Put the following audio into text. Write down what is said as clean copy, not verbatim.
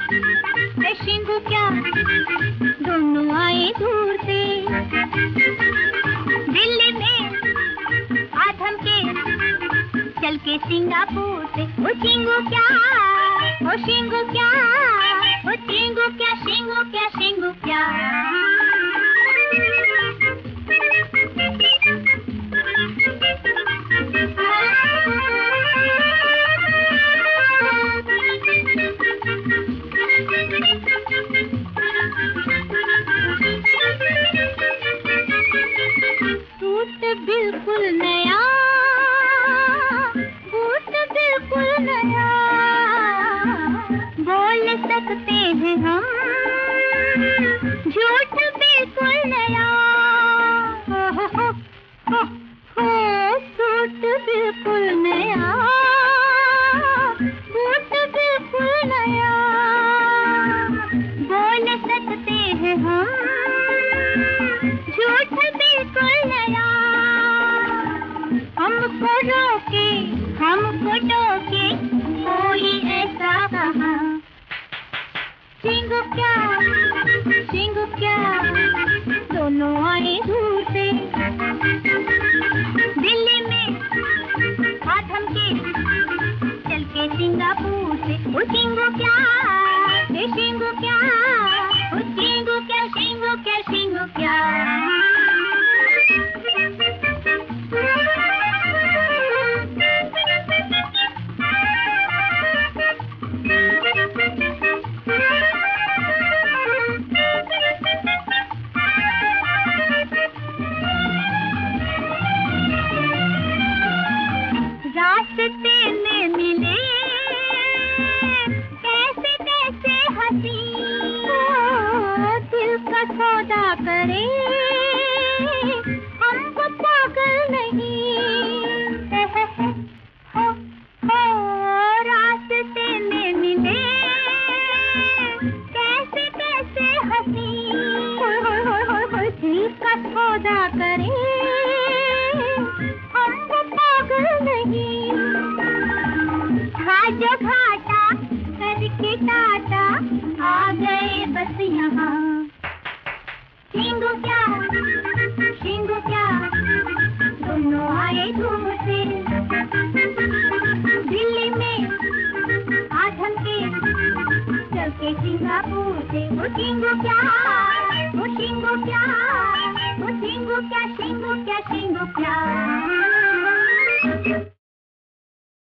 शिंगू क्या दोनों आए दूर से, दिल्ली में आधम के चल के सिंगापुर से। ओ शिंगू क्या, ओ शिंगू क्या, ओ शिंगू क्या, शिंगू क्या, शिंगू क्या। बिल्कुल नया, बूट बिल्कुल नया, बोल सकते हैं हम झूठ बिल्कुल नया। हो, सूट बिल्कुल नया, बूट बिल्कुल नया, बोल सकते हैं हम झूठ बिल्कुल नया। हमको रोके, हमको टोके कोई ऐसा कहा। शिंगू क्या, शिंगू क्या दोनों आए दूर से, दिल्ली में आधम के चल के सिंगापुर से। ओ शिंगू क्या, ए शिंगू क्या, ओ शिंगू क्या, शिंगू क्या, शिंगू क्या। रास्ते में मिले कैसे कैसे हंसी, दिल का सौदा करे हमको पागल नहीं। हो रास्ते में मिले कैसे कैसे हंसी, दिल का सौदा करे हमको पागल नहीं। जो घाटा करके टाटा आ गए बस यहाँ। शिंगू क्या, शिंगू क्या दोनों आए दूर से, दिल्ली में आधम के चल के सिंगापुर से। वो शिंगू क्या, वो शिंगू क्या, वो शिंगू क्या, शिंगू क्या, शिंगू क्या।